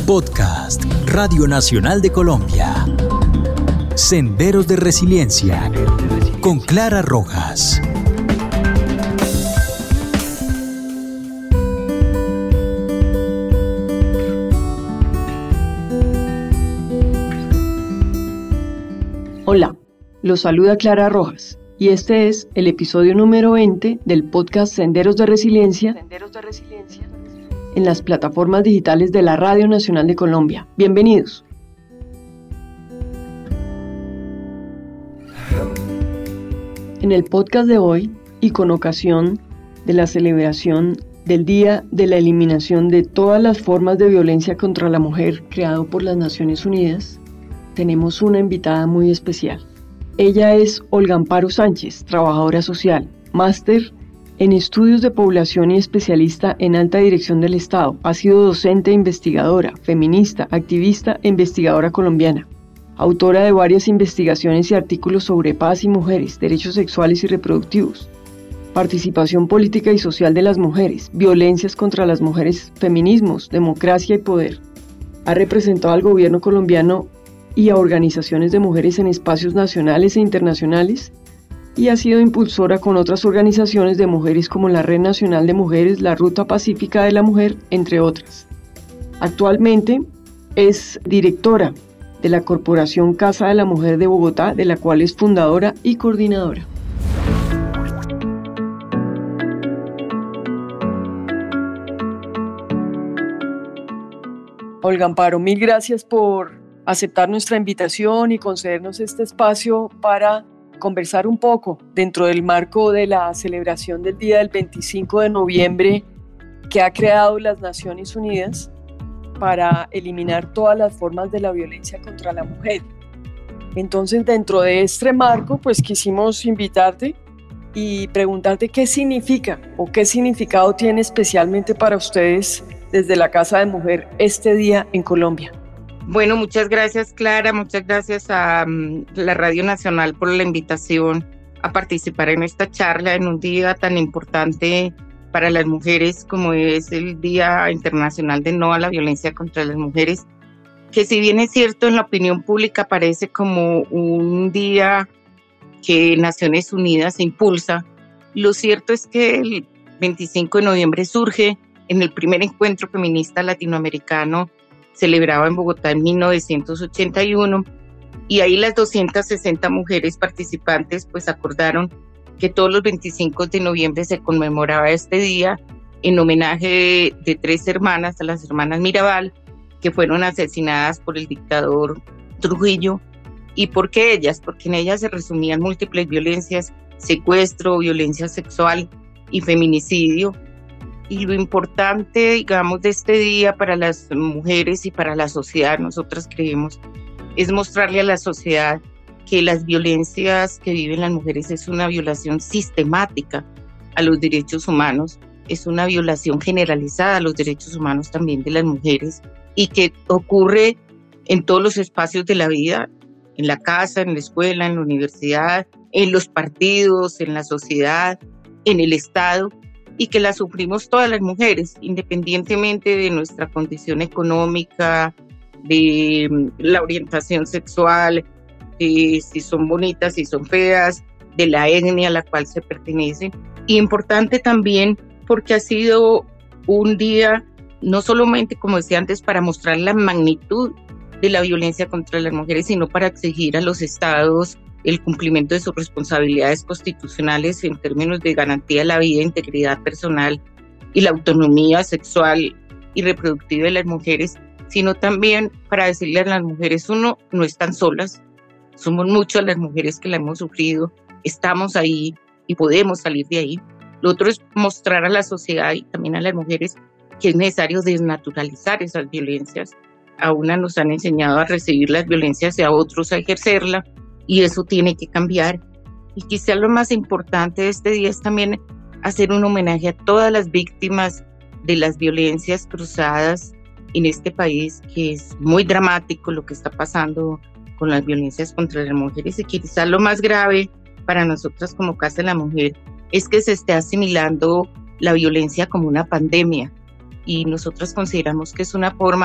Podcast Radio Nacional de Colombia. Senderos de Resiliencia con Clara Rojas. Hola, los saluda Clara Rojas y este es el episodio número 20 del podcast Senderos de Resiliencia en las plataformas digitales de la Radio Nacional de Colombia. Bienvenidos. En el podcast de hoy, y con ocasión de la celebración del Día de la Eliminación de todas las formas de violencia contra la mujer creado por las Naciones Unidas, tenemos una invitada muy especial. Ella es Olga Amparo Sánchez, trabajadora social, máster en estudios de población y especialista en alta dirección del Estado. Ha sido docente e investigadora, feminista, activista e investigadora colombiana. Autora de varias investigaciones y artículos sobre paz y mujeres, derechos sexuales y reproductivos, participación política y social de las mujeres, violencias contra las mujeres, feminismos, democracia y poder. Ha representado al gobierno colombiano y a organizaciones de mujeres en espacios nacionales e internacionales y ha sido impulsora con otras organizaciones de mujeres como la Red Nacional de Mujeres, la Ruta Pacífica de la Mujer, entre otras. Actualmente es directora de la Corporación Casa de la Mujer de Bogotá, de la cual es fundadora y coordinadora. Olga Amparo, mil gracias por aceptar nuestra invitación y concedernos este espacio para conversar un poco dentro del marco de la celebración del día del 25 de noviembre que ha creado las Naciones Unidas para eliminar todas las formas de la violencia contra la mujer. Entonces, dentro de este marco, pues quisimos invitarte y preguntarte qué significa o qué significado tiene especialmente para ustedes desde la Casa de Mujer este día en Colombia. Bueno, muchas gracias, Clara, muchas gracias a la Radio Nacional por la invitación a participar en esta charla en un día tan importante para las mujeres como es el Día Internacional de No a la Violencia contra las Mujeres, que si bien es cierto en la opinión pública parece como un día que Naciones Unidas impulsa, lo cierto es que el 25 de noviembre surge en el primer encuentro feminista latinoamericano celebrado en Bogotá en 1981 y ahí las 260 mujeres participantes pues acordaron que todos los 25 de noviembre se conmemoraba este día en homenaje de tres hermanas, a las hermanas Mirabal, que fueron asesinadas por el dictador Trujillo. ¿Y por qué ellas? Porque en ellas se resumían múltiples violencias, secuestro, violencia sexual y feminicidio. Y lo importante, digamos, de este día para las mujeres y para la sociedad, nosotras creemos, es mostrarle a la sociedad que las violencias que viven las mujeres es una violación sistemática a los derechos humanos, es una violación generalizada a los derechos humanos también de las mujeres y que ocurre en todos los espacios de la vida, en la casa, en la escuela, en la universidad, en los partidos, en la sociedad, en el Estado, y que la sufrimos todas las mujeres, independientemente de nuestra condición económica, de la orientación sexual, de si son bonitas, si son feas, de la etnia a la cual se pertenece. Y importante también porque ha sido un día, no solamente, como decía antes, para mostrar la magnitud de la violencia contra las mujeres, sino para exigir a los estados el cumplimiento de sus responsabilidades constitucionales en términos de garantía de la vida, integridad personal y la autonomía sexual y reproductiva de las mujeres, sino también para decirle a las mujeres, uno, no están solas, somos muchas las mujeres que la hemos sufrido, estamos ahí y podemos salir de ahí. Lo otro es mostrar a la sociedad y también a las mujeres que es necesario desnaturalizar esas violencias. A una nos han enseñado a recibir las violencias y a otros a ejercerla, y eso tiene que cambiar. Y quizá lo más importante de este día es también hacer un homenaje a todas las víctimas de las violencias cruzadas en este país, que es muy dramático lo que está pasando con las violencias contra las mujeres, y quizá lo más grave para nosotras como Casa de la Mujer es que se esté asimilando la violencia como una pandemia, y nosotras consideramos que es una forma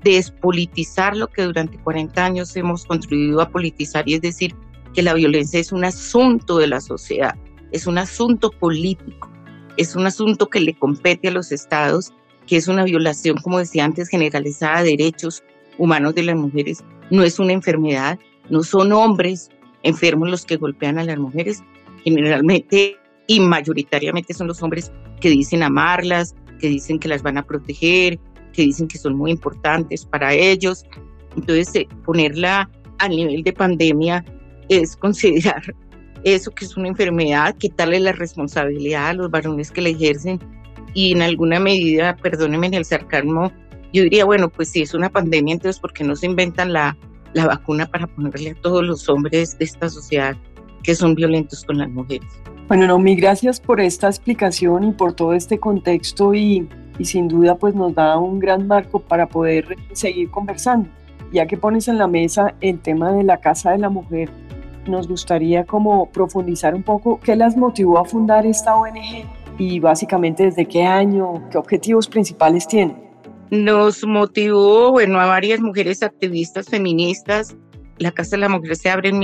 despolitizar lo que durante 40 años hemos contribuido a politizar, y es decir, que la violencia es un asunto de la sociedad, es un asunto político, es un asunto que le compete a los estados, que es una violación, como decía antes, generalizada de derechos humanos de las mujeres. No es una enfermedad, no son hombres enfermos los que golpean a las mujeres, generalmente y mayoritariamente son los hombres que dicen amarlas, que dicen que las van a proteger, que dicen que son muy importantes para ellos. Entonces, ponerla al nivel de pandemia es considerar eso que es una enfermedad, quitarle la responsabilidad a los varones que la ejercen, y en alguna medida, perdónenme el sarcasmo, yo diría, bueno, pues si es una pandemia, entonces ¿por qué no se inventan la vacuna para ponerle a todos los hombres de esta sociedad que son violentos con las mujeres? Bueno, Naomi, gracias por esta explicación y por todo este contexto, y sin duda pues nos da un gran marco para poder seguir conversando. Ya que pones en la mesa el tema de la Casa de la Mujer, nos gustaría como profundizar un poco qué las motivó a fundar esta ONG y básicamente desde qué año, qué objetivos principales tiene. Nos motivó, bueno, a varias mujeres activistas feministas. La Casa de la Mujer se abre en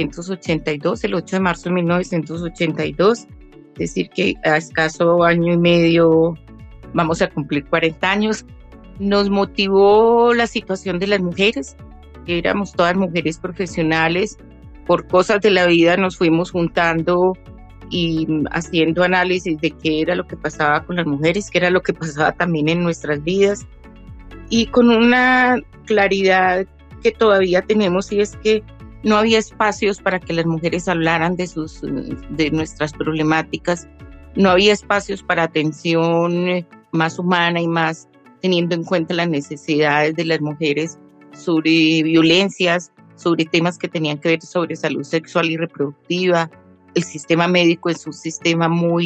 1982, el 8 de marzo de 1982, es decir que a escaso año y medio vamos a cumplir 40 años. Nos motivó la situación de las mujeres, que éramos todas mujeres profesionales. Por cosas de la vida nos fuimos juntando y haciendo análisis de qué era lo que pasaba con las mujeres, qué era lo que pasaba también en nuestras vidas, y con una claridad que todavía tenemos, y es que no había espacios para que las mujeres hablaran de nuestras problemáticas, no había espacios para atención más humana y más teniendo en cuenta las necesidades de las mujeres sobre violencias, sobre temas que tenían que ver sobre salud sexual y reproductiva. El sistema médico es un sistema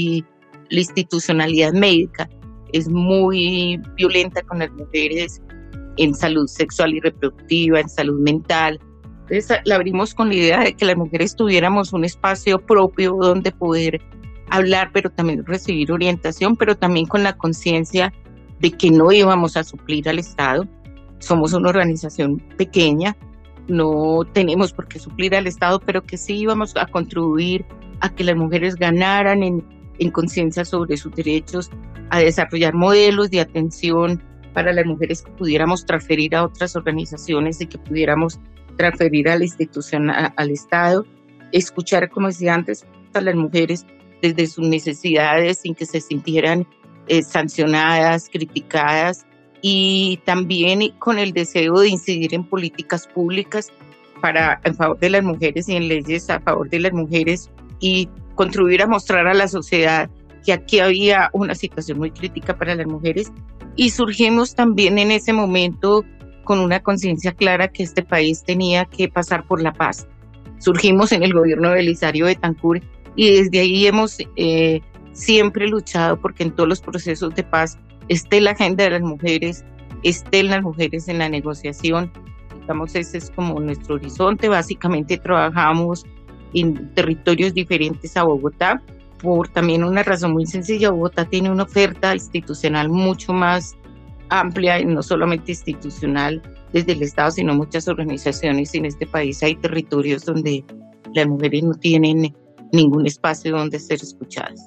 la institucionalidad médica es muy violenta con las mujeres en salud sexual y reproductiva, en salud mental. Entonces la abrimos con la idea de que las mujeres tuviéramos un espacio propio donde poder hablar, pero también recibir orientación, pero también con la conciencia de que no íbamos a suplir al Estado. Somos una organización pequeña, no tenemos por qué suplir al Estado, pero que sí íbamos a contribuir a que las mujeres ganaran en conciencia sobre sus derechos, a desarrollar modelos de atención para las mujeres que pudiéramos transferir a otras organizaciones y que pudiéramos transferir a la institución, al Estado, escuchar, como decía antes, a las mujeres desde sus necesidades sin que se sintieran sancionadas, criticadas, y también con el deseo de incidir en políticas públicas en favor de las mujeres y en leyes a favor de las mujeres, y contribuir a mostrar a la sociedad que aquí había una situación muy crítica para las mujeres. Y surgimos también en ese momento con una conciencia clara que este país tenía que pasar por la paz. Surgimos en el gobierno de Belisario Betancur y desde ahí hemos siempre luchado porque en todos los procesos de paz esté la agenda de las mujeres, estén las mujeres en la negociación. Digamos, ese es como nuestro horizonte. Básicamente trabajamos en territorios diferentes a Bogotá, por también una razón muy sencilla. Bogotá tiene una oferta institucional mucho más amplia, y no solamente institucional desde el Estado, sino muchas organizaciones. En este país hay territorios donde las mujeres no tienen ningún espacio donde ser escuchadas.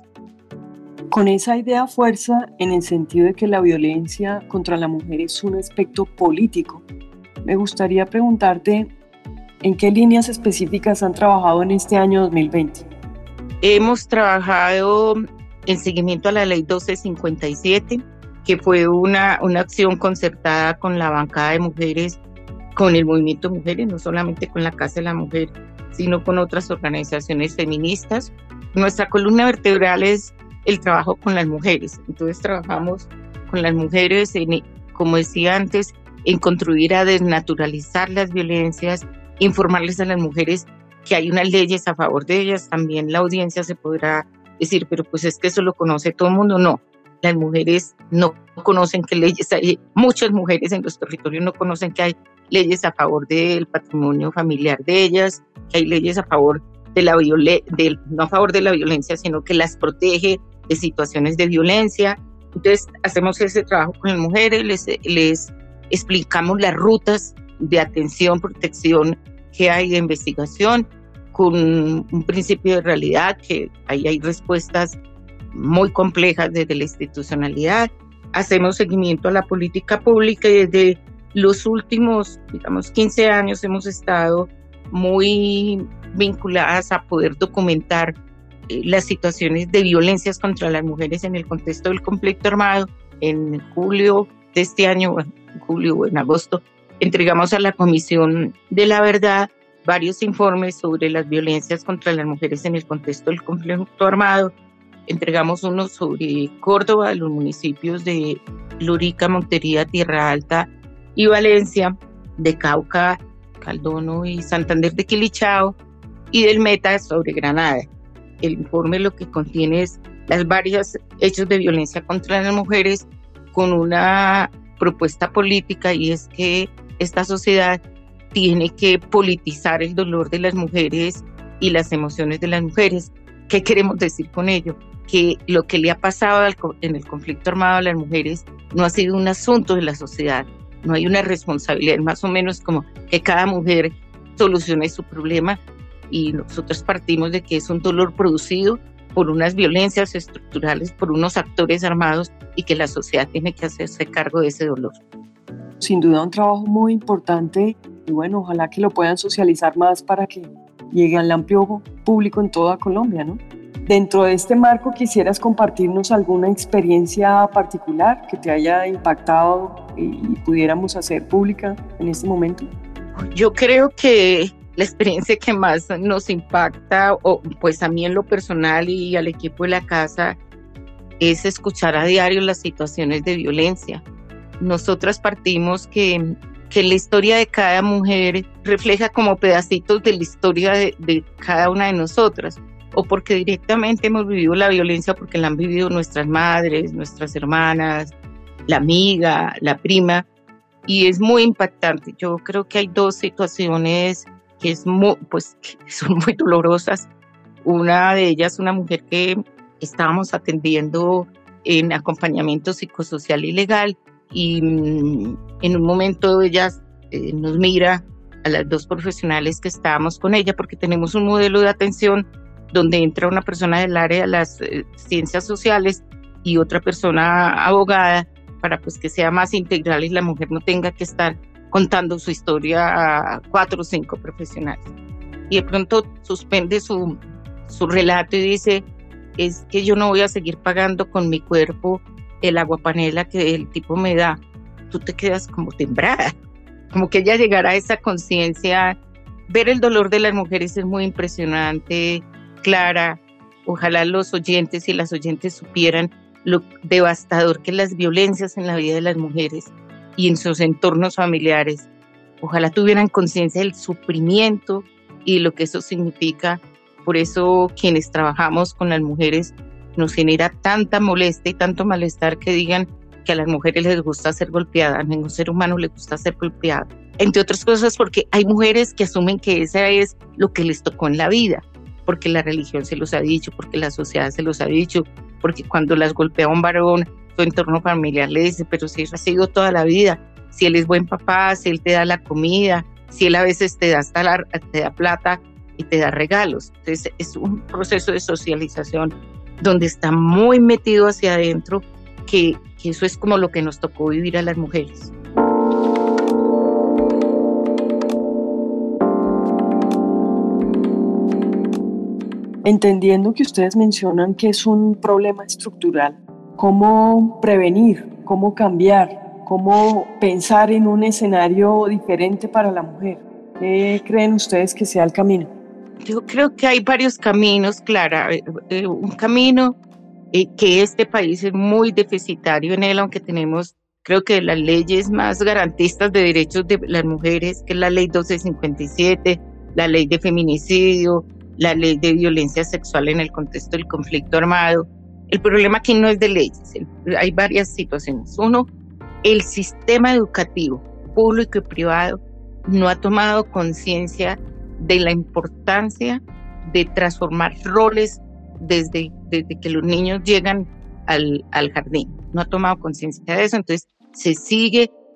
Con esa idea fuerza en el sentido de que la violencia contra la mujer es un aspecto político, me gustaría preguntarte ¿en qué líneas específicas han trabajado en este año 2020? Hemos trabajado en seguimiento a la ley 1257, que fue una acción concertada con la bancada de mujeres, con el movimiento de mujeres, no solamente con la Casa de la Mujer, sino con otras organizaciones feministas. Nuestra columna vertebral es el trabajo con las mujeres. Entonces trabajamos con las mujeres, como decía antes, en contribuir a desnaturalizar las violencias, informarles a las mujeres que hay unas leyes a favor de ellas. También la audiencia se podrá decir, pero pues es que eso lo conoce todo el mundo. No, las mujeres no conocen qué leyes hay. Muchas mujeres en los territorios no conocen que hay leyes a favor del patrimonio familiar de ellas, que hay leyes a favor de no a favor de la violencia, sino que las protege de situaciones de violencia. Entonces hacemos ese trabajo con las mujeres, les explicamos las rutas de atención, protección que hay de investigación, con un principio de realidad, que ahí hay respuestas muy complejas desde la institucionalidad. Hacemos seguimiento a la política pública y desde los últimos, 15 años hemos estado muy vinculadas a poder documentar las situaciones de violencias contra las mujeres en el contexto del conflicto armado. En julio de este año, en julio o en agosto, entregamos a la Comisión de la Verdad varios informes sobre las violencias contra las mujeres en el contexto del conflicto armado. Entregamos uno sobre Córdoba, los municipios de Lurica, Montería, Tierra Alta y Valencia, de Cauca, Caldono y Santander de Quilichao, y del Meta sobre Granada. El informe lo que contiene es las varios hechos de violencia contra las mujeres con una propuesta política, y es que esta sociedad tiene que politizar el dolor de las mujeres y las emociones de las mujeres. ¿Qué queremos decir con ello? Que lo que le ha pasado en el conflicto armado a las mujeres no ha sido un asunto de la sociedad, no hay una responsabilidad, más o menos como que cada mujer solucione su problema, y nosotros partimos de que es un dolor producido por unas violencias estructurales, por unos actores armados, y que la sociedad tiene que hacerse cargo de ese dolor. Sin duda un trabajo muy importante, y bueno, ojalá que lo puedan socializar más para que llegue al amplio público en toda Colombia, ¿no? Dentro de este marco, ¿quisieras compartirnos alguna experiencia particular que te haya impactado y pudiéramos hacer pública en este momento? Yo creo que la experiencia que más nos impacta, o pues a mí en lo personal y al equipo de la casa, es escuchar a diario las situaciones de violencia. Nosotras partimos que la historia de cada mujer refleja como pedacitos de la historia de cada una de nosotras, o porque directamente hemos vivido la violencia, porque la han vivido nuestras madres, nuestras hermanas, la amiga, la prima, y es muy impactante. Yo creo que hay dos situaciones que son muy dolorosas. Una de ellas, una mujer que estábamos atendiendo en acompañamiento psicosocial y legal, y en un momento ella nos mira a las dos profesionales que estábamos con ella, porque tenemos un modelo de atención donde entra una persona del área de las ciencias sociales y otra persona abogada, para pues que sea más integral y la mujer no tenga que estar contando su historia a 4 o 5 profesionales. Y de pronto suspende su relato y dice: es que yo no voy a seguir pagando con mi cuerpo el aguapanela que el tipo me da. Tú te quedas como temblada, como que ella llegara a esa conciencia. Ver el dolor de las mujeres es muy impresionante, Clara. Ojalá los oyentes y las oyentes supieran lo devastador que es las violencias en la vida de las mujeres y en sus entornos familiares. Ojalá tuvieran conciencia del sufrimiento y lo que eso significa. Por eso quienes trabajamos con las mujeres nos genera tanta molestia y tanto malestar que digan que a las mujeres les gusta ser golpeadas. A ningún ser humano le gusta ser golpeado. Entre otras cosas porque hay mujeres que asumen que esa es lo que les tocó en la vida, porque la religión se los ha dicho, porque la sociedad se los ha dicho, porque cuando las golpea un varón, su entorno familiar le dice: pero si eso ha sido toda la vida, si él es buen papá, si él te da la comida, si él a veces te da plata y te da regalos. Entonces es un proceso de socialización donde está muy metido hacia adentro, que eso es como lo que nos tocó vivir a las mujeres. Entendiendo que ustedes mencionan que es un problema estructural, ¿cómo prevenir, cómo cambiar, cómo pensar en un escenario diferente para la mujer? ¿Qué creen ustedes que sea el camino? Yo creo que hay varios caminos, Clara. Un camino que este país es muy deficitario en él, aunque tenemos, creo que las leyes más garantistas de derechos de las mujeres, que es la ley 1257, la ley de feminicidio, la ley de violencia sexual en el contexto del conflicto armado. El problema aquí no es de leyes, hay varias situaciones. Uno, el sistema educativo público y privado no ha tomado conciencia de la importancia de transformar roles desde que los niños llegan al jardín. No ha tomado conciencia de eso, entonces se sigue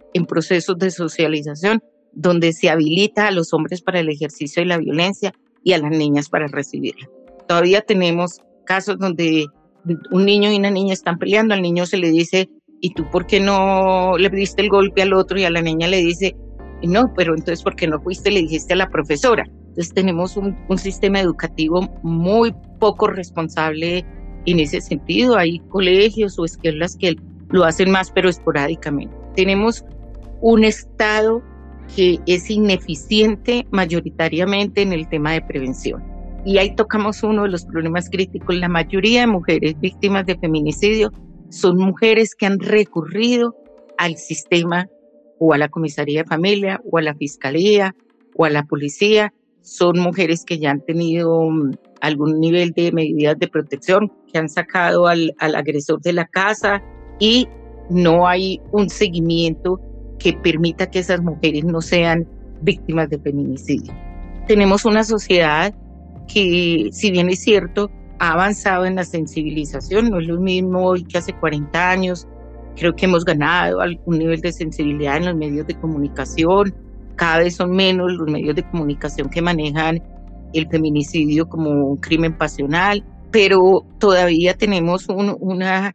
en procesos de socialización, donde se habilita a los hombres para el ejercicio de la violencia y a las niñas para recibirla. Todavía tenemos casos donde un niño y una niña están peleando, al niño se le dice, ¿y tú por qué no le diste el golpe al otro? Y a la niña le dice, no, pero entonces ¿por qué no fuiste y le dijiste a la profesora? Entonces tenemos un sistema educativo muy poco responsable en ese sentido. Hay colegios o escuelas que lo hacen más, pero esporádicamente. Tenemos un Estado que es ineficiente mayoritariamente en el tema de prevención. Y ahí tocamos uno de los problemas críticos. La mayoría de mujeres víctimas de feminicidio son mujeres que han recurrido al sistema o a la comisaría de familia o a la fiscalía o a la policía. Son mujeres que ya han tenido algún nivel de medidas de protección, que han sacado al agresor de la casa y no hay un seguimiento que permita que esas mujeres no sean víctimas de feminicidio. Tenemos una sociedad que, si bien es cierto, ha avanzado en la sensibilización, no es lo mismo hoy que hace 40 años, creo que hemos ganado algún nivel de sensibilidad en los medios de comunicación, cada vez son menos los medios de comunicación que manejan el feminicidio como un crimen pasional, pero todavía tenemos unos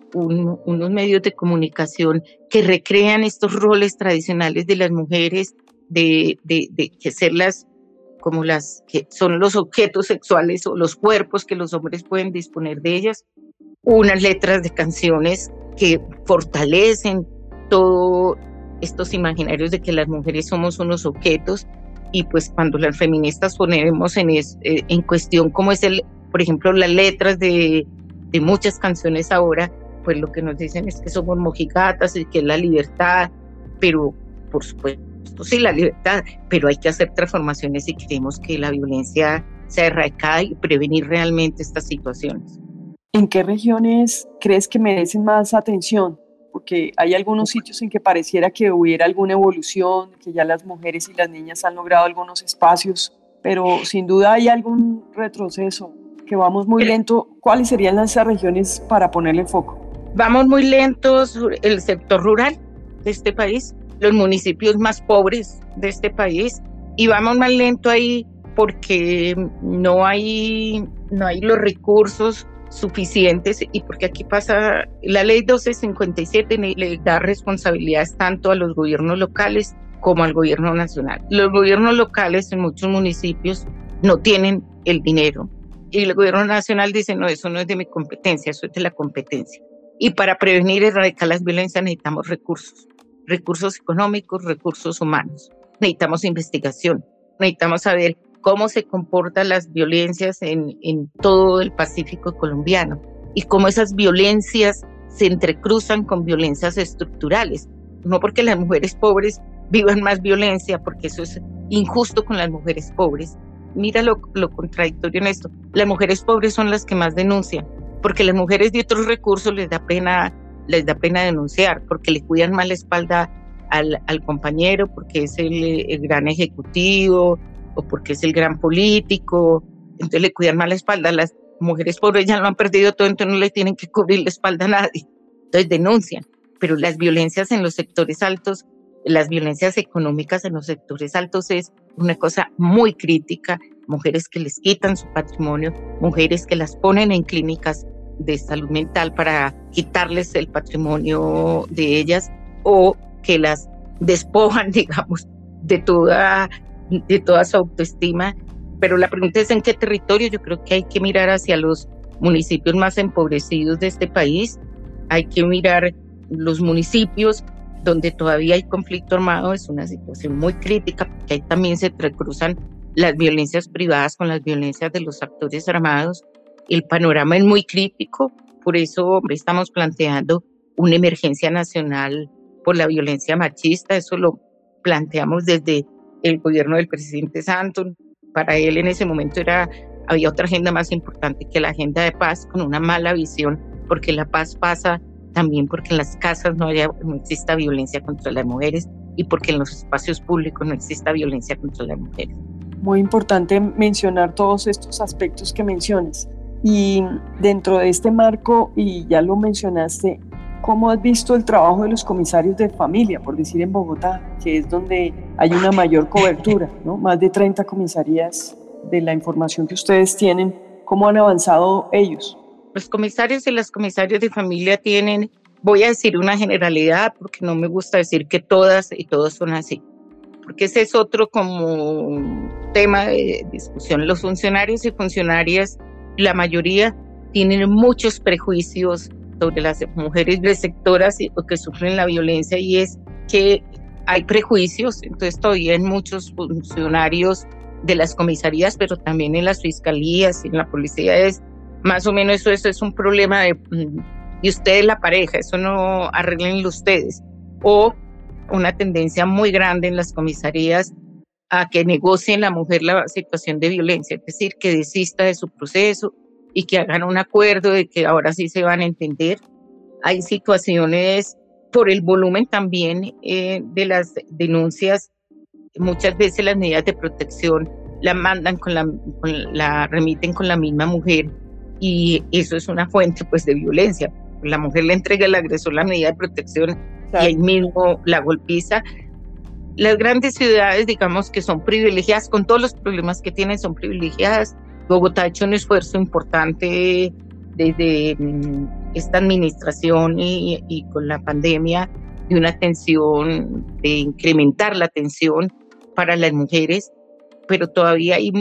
medios de comunicación que recrean estos roles tradicionales de las mujeres, de que ser como las que son los objetos sexuales o los cuerpos que los hombres pueden disponer de ellas, unas letras de canciones que fortalecen todos estos imaginarios de que las mujeres somos unos objetos, y pues cuando las feministas ponemos en cuestión cómo es por ejemplo, las letras de muchas canciones ahora, pues lo que nos dicen es que somos mojigatas y que es la libertad, pero por supuesto sí, la libertad, pero hay que hacer transformaciones si queremos que la violencia sea erradicada y prevenir realmente estas situaciones. ¿En qué regiones crees que merecen más atención? Porque hay algunos sitios en que pareciera que hubiera alguna evolución, que ya las mujeres y las niñas han logrado algunos espacios, pero sin duda hay algún retroceso, que vamos muy lento. ¿Cuáles serían las regiones para ponerle foco? Vamos muy lentos, el sector rural de este país, los municipios más pobres de este país, y vamos más lento ahí porque no hay los recursos suficientes, y porque aquí pasa, la ley 1257 le da responsabilidades tanto a los gobiernos locales como al gobierno nacional. Los gobiernos locales en muchos municipios no tienen el dinero y el gobierno nacional dice, no, eso no es de mi competencia, eso es de la competencia. Y para prevenir y erradicar las violencias necesitamos recursos económicos, recursos humanos. Necesitamos investigación, necesitamos saber cómo se comportan las violencias en todo el Pacífico colombiano y cómo esas violencias se entrecruzan con violencias estructurales. No porque las mujeres pobres vivan más violencia, porque eso es injusto con las mujeres pobres. Mira lo contradictorio en esto. Las mujeres pobres son las que más denuncian, porque las mujeres de otros recursos les da pena denunciar, porque le cuidan más la espalda al compañero, porque es el gran ejecutivo o porque es el gran político, entonces le cuidan más la espalda. Las mujeres pobres ya lo han perdido todo, entonces no le tienen que cubrir la espalda a nadie, entonces denuncian. Pero las violencias en los sectores altos, las violencias económicas en los sectores altos es una cosa muy crítica. Mujeres que les quitan su patrimonio, mujeres que las ponen en clínicas de salud mental para quitarles el patrimonio de ellas, o que las despojan, digamos, de toda su autoestima. Pero la pregunta es en qué territorio. Yo creo que hay que mirar hacia los municipios más empobrecidos de este país, hay que mirar los municipios donde todavía hay conflicto armado. Es una situación muy crítica porque ahí también se entrecruzan las violencias privadas con las violencias de los actores armados. El panorama es muy crítico, por eso estamos planteando una emergencia nacional por la violencia machista. Eso lo planteamos desde el gobierno del presidente Santos. Para él en ese momento había otra agenda más importante que la agenda de paz, con una mala visión, porque la paz pasa también porque en las casas no exista violencia contra las mujeres y porque en los espacios públicos no exista violencia contra las mujeres. Muy importante mencionar todos estos aspectos que mencionas. Y dentro de este marco, y ya lo mencionaste, ¿cómo has visto el trabajo de los comisarios de familia, por decir en Bogotá, que es donde hay una mayor cobertura, ¿no? Más de 30 comisarías de la información que ustedes tienen, ¿cómo han avanzado ellos? Los comisarios y las comisarias de familia tienen, voy a decir una generalidad porque no me gusta decir que todas y todos son así, porque ese es otro como tema de discusión. Los funcionarios y funcionarias, la mayoría tienen muchos prejuicios sobre las mujeres receptoras que sufren la violencia, y es que hay prejuicios. Entonces todavía en muchos funcionarios de las comisarías, pero también en las fiscalías y en la policía, es más o menos eso es un problema de ustedes, la pareja, eso no arreglenlo ustedes, o una tendencia muy grande en las comisarías a que negocien la mujer la situación de violencia, es decir, que desista de su proceso y que hagan un acuerdo de que ahora sí se van a entender. Hay situaciones por el volumen también de las denuncias. Muchas veces las medidas de protección la mandan la remiten con la misma mujer, y eso es una fuente pues de violencia. La mujer le entrega al agresor la medida de protección, claro, y ahí mismo la golpiza. Las grandes ciudades, digamos que son privilegiadas, con todos los problemas que tienen, son privilegiadas. Bogotá ha hecho un esfuerzo importante desde esta administración y con la pandemia, de una atención, de incrementar la atención para las mujeres, pero todavía hay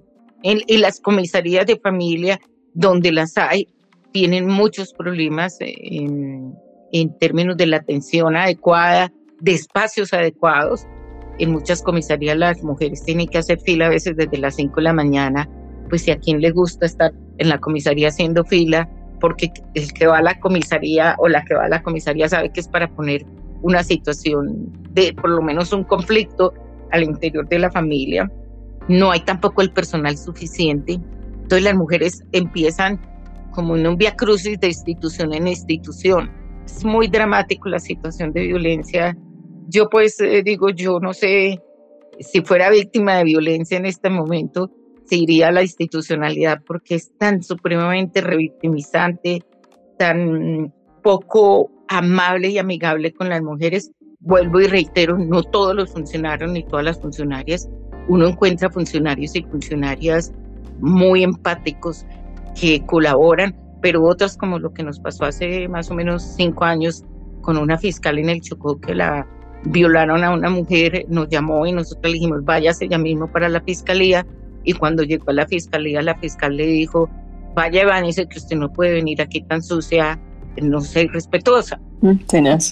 en las comisarías de familia, donde las hay, tienen muchos problemas en términos de la atención adecuada, de espacios adecuados. En muchas comisarías las mujeres tienen que hacer fila a veces desde las 5 de la mañana, pues si a quién le gusta estar en la comisaría haciendo fila, porque el que va a la comisaría o la que va a la comisaría sabe que es para poner una situación de por lo menos un conflicto al interior de la familia. No hay tampoco el personal suficiente, entonces las mujeres empiezan como en un viacrucis de institución en institución. Es muy dramático la situación de violencia. Yo pues digo, yo no sé, si fuera víctima de violencia en este momento, se iría a la institucionalidad, porque es tan supremamente revictimizante, tan poco amable y amigable con las mujeres. Vuelvo y reitero, no todos los funcionarios ni todas las funcionarias. Uno encuentra funcionarios y funcionarias muy empáticos que colaboran, pero otras, como lo que nos pasó hace más o menos 5 años con una fiscal en el Chocó, que la violaron a una mujer, nos llamó y nosotros le dijimos váyase ya mismo para la fiscalía, y cuando llegó a la fiscalía, la fiscal le dijo, vaya Vanessa, que usted no puede venir aquí tan sucia, no sé, irrespetuosa. Tenaz.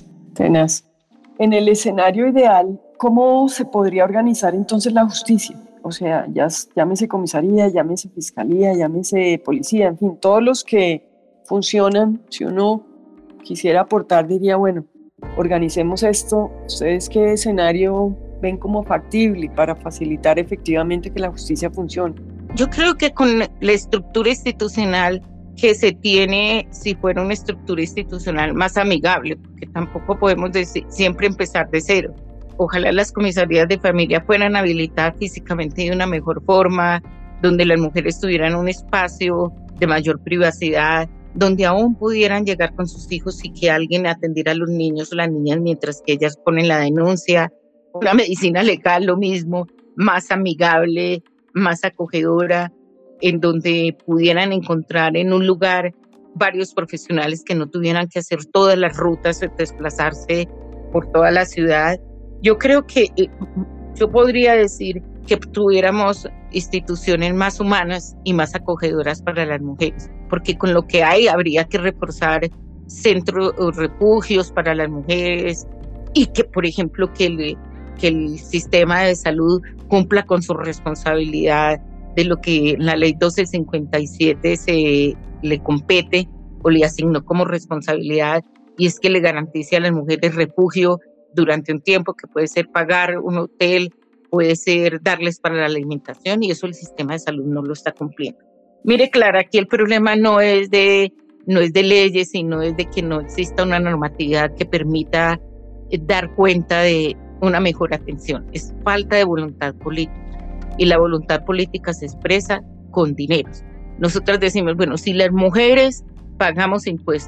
En el escenario ideal, ¿cómo se podría organizar entonces la justicia? O sea, ya llámese comisaría, llámese fiscalía, llámese policía, en fin, todos los que funcionan. Si uno quisiera aportar, diría, bueno, organicemos esto. ¿Ustedes qué escenario ven como factible para facilitar efectivamente que la justicia funcione? Yo creo que con la estructura institucional que se tiene, si fuera una estructura institucional más amigable, porque tampoco podemos siempre empezar de cero. Ojalá las comisarías de familia fueran habilitadas físicamente de una mejor forma, donde las mujeres tuvieran un espacio de mayor privacidad, donde aún pudieran llegar con sus hijos y que alguien atendiera a los niños o las niñas mientras que ellas ponen la denuncia. Una medicina legal, lo mismo, más amigable, más acogedora, en donde pudieran encontrar en un lugar varios profesionales que no tuvieran que hacer todas las rutas, desplazarse por toda la ciudad. Yo creo que yo podría decir que tuviéramos instituciones más humanas y más acogedoras para las mujeres, porque con lo que hay habría que reforzar centros o refugios para las mujeres, y que, por ejemplo, que el sistema de salud cumpla con su responsabilidad de lo que la ley 1257 se le compete o le asignó como responsabilidad, y es que le garantice a las mujeres refugio durante un tiempo, que puede ser pagar un hotel, puede ser darles para la alimentación, y eso el sistema de salud no lo está cumpliendo. Mire, Clara, aquí el problema no es de leyes, sino es de que no exista una normatividad que permita dar cuenta de una mejor atención. Es falta de voluntad política, y la voluntad política se expresa con dineros. Nosotras decimos, bueno, si las mujeres pagamos impuestos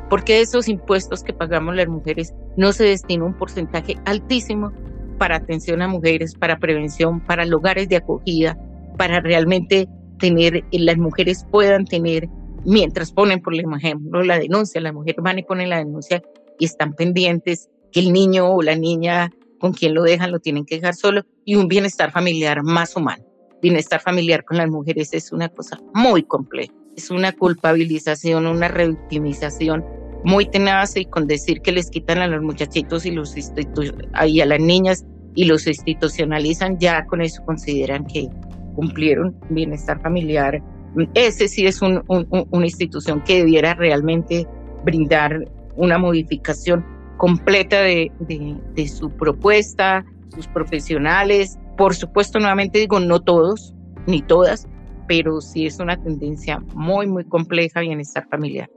porque esos impuestos que pagamos las mujeres no se destina un porcentaje altísimo para atención a mujeres, para prevención, para lugares de acogida, para realmente las mujeres puedan tener, mientras ponen, por ejemplo, la denuncia, la mujer van y ponen la denuncia y están pendientes que el niño o la niña con quien lo dejan lo tienen que dejar solo, y un bienestar familiar más humano. Bienestar familiar con las mujeres es una cosa muy compleja, es una culpabilización, una revictimización muy tenaz, y con decir que les quitan a los muchachitos y a las niñas y los institucionalizan, ya con eso consideran que cumplieron bienestar familiar. Ese sí es una institución que debiera realmente brindar una modificación completa de su propuesta, sus profesionales. Por supuesto, nuevamente digo, no todos ni todas, pero sí es una tendencia muy, muy compleja, bienestar familiar.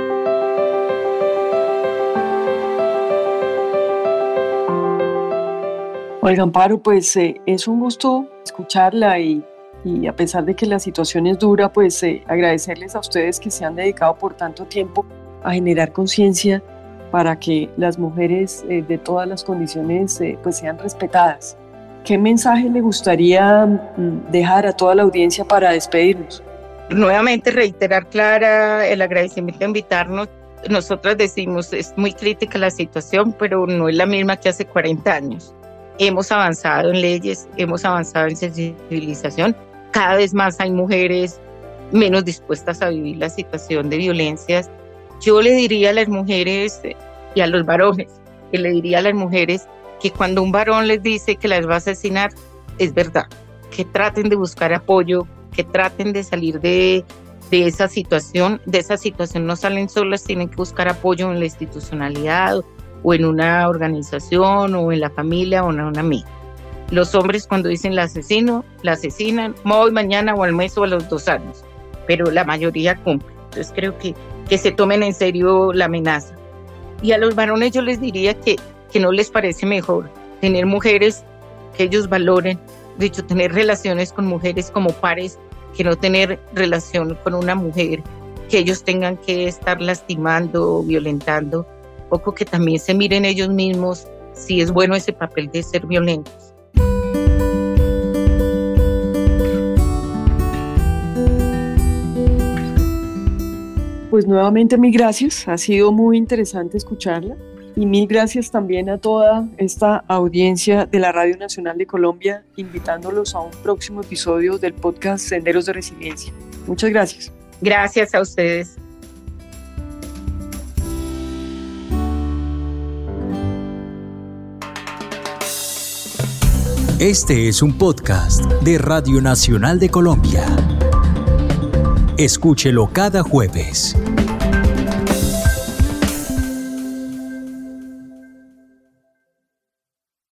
Olga Amparo, pues es un gusto escucharla y a pesar de que la situación es dura, pues agradecerles a ustedes que se han dedicado por tanto tiempo a generar conciencia para que las mujeres de todas las condiciones pues sean respetadas. ¿Qué mensaje le gustaría dejar a toda la audiencia para despedirnos? Nuevamente reiterar, Clara, el agradecimiento de invitarnos. Nosotras decimos, es muy crítica la situación, pero no es la misma que hace 40 años. Hemos avanzado en leyes, hemos avanzado en sensibilización. Cada vez más hay mujeres menos dispuestas a vivir la situación de violencias. Yo le diría a las mujeres y a los varones, que cuando un varón les dice que las va a asesinar, es verdad, que traten de buscar apoyo, que traten de salir de esa situación. De esa situación no salen solas, tienen que buscar apoyo en la institucionalidad o en una organización o en la familia o en una amiga. Los hombres cuando dicen la asesinan hoy, mañana o al mes o a los 2 años, pero la mayoría cumple. Entonces creo que se tomen en serio la amenaza. Y a los varones yo les diría que no les parece mejor tener mujeres que ellos valoren, de hecho tener relaciones con mujeres como pares, que no tener relación con una mujer que ellos tengan que estar lastimando o violentando. Poco que también se miren ellos mismos si es bueno ese papel de ser violentos. Pues nuevamente mil gracias, ha sido muy interesante escucharla, y mil gracias también a toda esta audiencia de la Radio Nacional de Colombia, invitándolos a un próximo episodio del podcast Senderos de Resiliencia. Muchas gracias. Gracias a ustedes. Este es un podcast de Radio Nacional de Colombia. Escúchelo cada jueves.